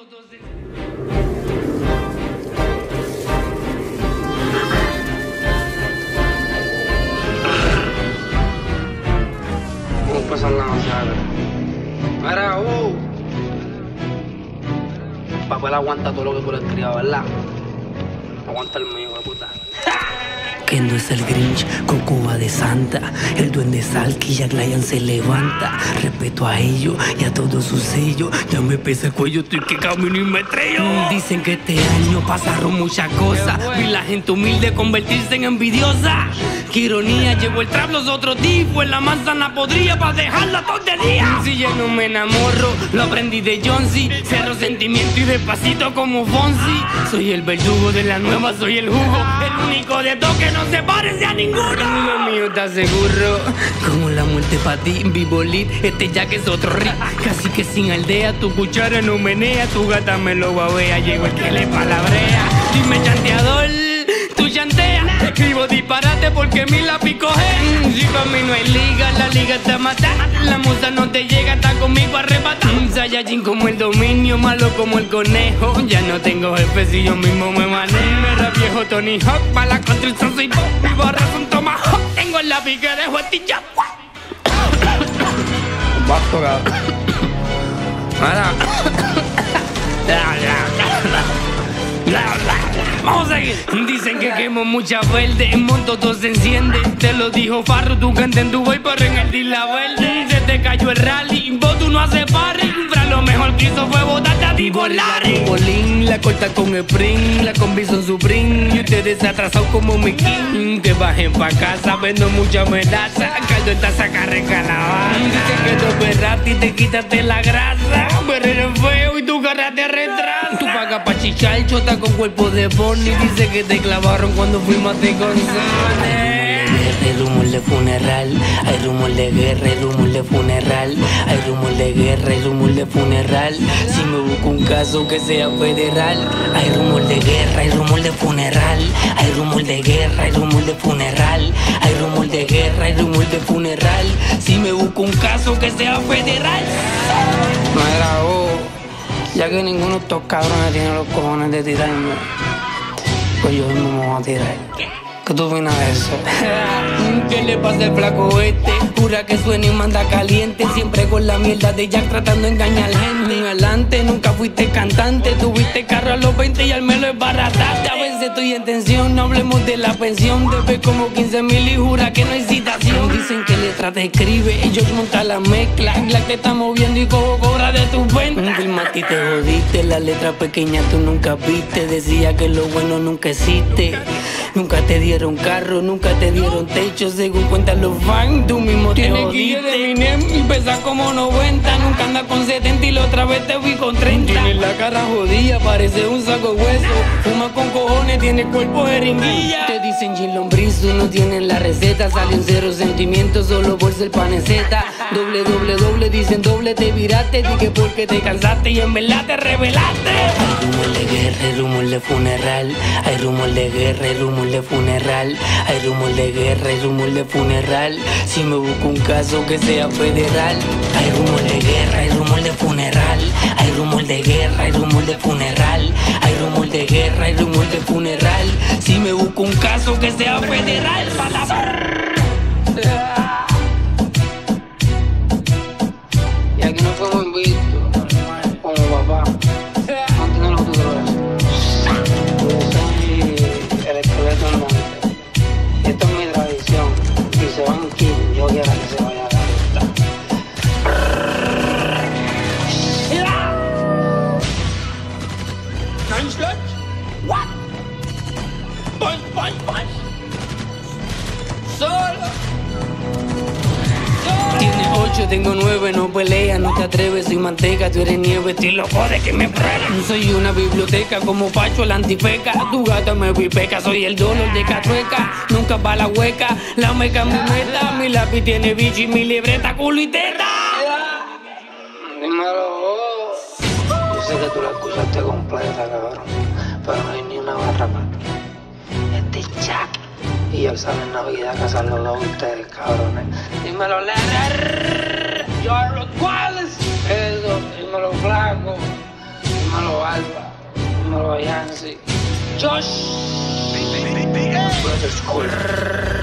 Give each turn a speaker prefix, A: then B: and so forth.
A: Vamos a pasar la noche, mira, papel aguanta todo lo que tú le has criado, ¿verdad? Aguanta el mío, de puta.
B: Kendo es el Grinch, Coco va de Santa. El duende Salky y Aglayan se levanta. Respeto a ellos y a todos sus sellos. Ya me pesa el cuello, estoy que camino y me estrello. Dicen que este año pasaron muchas cosas. Vi la gente humilde convertirse en envidiosa. Qué ironía, llegó el trap, los otros tipos en la manzana podría para dejarla todo de día. Si yo no me enamorro, lo aprendí de Jonesy. Cero sentimiento y despacito como Fonsi. Soy el verdugo de la nueva, soy el jugo. El único de todos que no se parece a ninguno. Lo mío está seguro. Como la muerte para ti, vivo lit. Este ya que es otro rit. Casi que sin aldea, tu cuchara no menea. Tu gata me lo babea, llego el que le palabrea. Dime chanteador, tú chantea. Escribo disparate porque mi lápiz coge. Si para mí no hay liga, la liga te mata. La musa no te llega, está conmigo arrebata. Saiyajin como el dominio, malo como el conejo. Ya no tengo jefe si yo mismo me manejo. Me viejo Tony Hawk, para la construcción soy pop. Mi barra son tomahawk, tengo el lápiz que dejo astilla.
A: Basto, cabrón.
B: Vamos a seguir. Dicen que quemo mucha verde, en monto todo se enciende. Te lo dijo Farro, tú canta en Dubai, pero en el Dila Verde. Se te cayó el rally, vos tú no haces parry. Fra lo mejor que hizo fue botarte a ti volar. Bolín, la corta con sprint, la combi son Supreme. Y ustedes atrasados como mi king. Que bajen pa' casa, vendo mucha amenaza. Caldo en taza, carre calabaza. Dicen que tú perraste y te quitaste la grasa. Pero eres feo y tu cara te retrasa. Tú pagas pa' chichar, chota con cuerpo de Bonnie. Dice que te clavaron cuando fuimos a Te González. Hay rumor de funeral, hay rumor de guerra, hay rumor de funeral. Hay rumor de guerra, hay rumor de funeral. Si me busco un caso que sea federal. Hay rumor de guerra, hay rumor de funeral. Hay rumor de guerra, hay rumor de funeral. Hay rumor de guerra, hay rumor de funeral. Si me busco un caso que sea federal.
A: Mira, ya que ninguno de estos cabrones tiene los cojones de tirarme, pues yo mismo me voy a tirar. ¿Qué tú opinas de eso?
B: ¿Qué le pasa al flaco este? Pura que suena y manda caliente. Siempre con la mierda de Jack tratando de engañar gente. Adelante, nunca fuiste cantante. Tuviste carro a los 20 y al menos es barataste. A veces estoy en tensión, no hablemos de la pensión. Debes como 15,000 y jura que no hay citación. Dicen que letra te escribe, ellos montan la mezcla. La que está moviendo y cobra de tus ventas. Filma ti te jodiste, la letra pequeña tú nunca viste. Decía que lo bueno nunca existe. Nunca te dieron carro, nunca te dieron techo. Según cuentan los fans, tú mismo te jodiste. Tienes guille de Eminem y pesas como 90. Nunca andas con 70 y la otra vez te vi con 30. Tienes la cara jodida, parece un saco de hueso. Fuma con cojones, tienes cuerpo de jeringuilla. Te dicen Gin Lombriz, tú no tienes la receta. Salen cero sentimientos, solo por ser paneceta. Doble, dicen doble, te viraste. Dije porque te cansaste y en verdad te rebelaste. Hay rumor de guerra, hay rumor de funeral. Hay rumor de guerra, hay rumor de funeral. Hay rumor de guerra, hay rumor de funeral. Si me busco un caso que sea federal. Hay rumor de guerra, hay rumor de funeral. Hay rumor de guerra, hay rumor de funeral. Hay rumor de guerra, hay rumor de funeral. Si me busco un caso que sea federal.
A: Y aquí no fuimos invictos, como papá. Manténlo tú de eso. Yo soy el esqueleto andante. Esto es mi tradición. Si se van quien yo quiera que se vaya a la lista.
B: What? Punch. Solo. Tiene 8, tengo 9, no pelea, no te atreves, soy manteca, tú eres nieve, estoy loco de que me prueben. Soy una biblioteca como Pacho la antifeca, tu gata me pipeca, soy el dolor de Cachueca, nunca va la hueca, la meca mi meta, mi lápiz tiene bicho y mi libreta culo y teta.
A: Dímelo, yo sé que tú la escuchaste completa, cabrón, pero no hay ni una barra para ti. Este es Jack. Y él sale en Navidad a casarlos a ustedes, cabrones. Dímelo, Lerer. Yo hablo cuáles. Eso, dímelo, flaco. Dímelo, Alba, número Yancy. Josh.
C: Brother School.